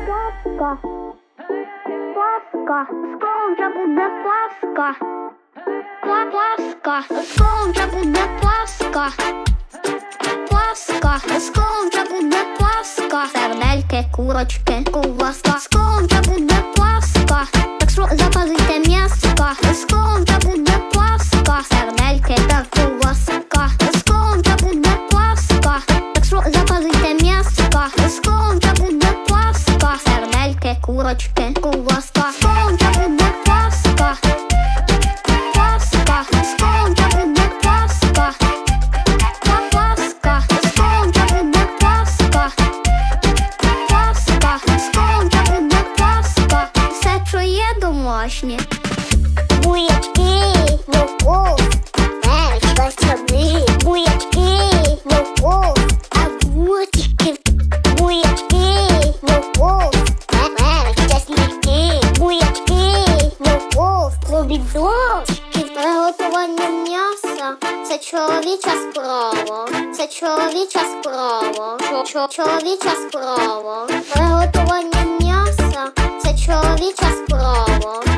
Паска, паска, скоро вже буде паска. Паска, скоро вже буде паска. Паска, скоро вже буде паска. Сердельки, курочки, ковбаска. Скоро вже буде паска. Так що запазуйте м'яска. Скоро вже буде паска. Сердельки та ковбаска. Скоро вже буде паска. Так що запазуйте м'яска. Скоро вже буде паска. Сердельки, курочки, ковбаска. Скоро вже буде паска. Паска, скоро вже буде паска. Паска, скоро вже буде паска. Паска, скоро вже буде паска. Все, що є домашнє. Бурячки, морков, перець, варсони. Бурячки, морков, огурчики. Бурячки, морков, перець, чесники. Бурячки, морков, помідорчики. Приготування м'яса – це чоловіча справа. Це чоловіча справа. Чоловіча справа. Приготування м'яса – це чоловіча справа.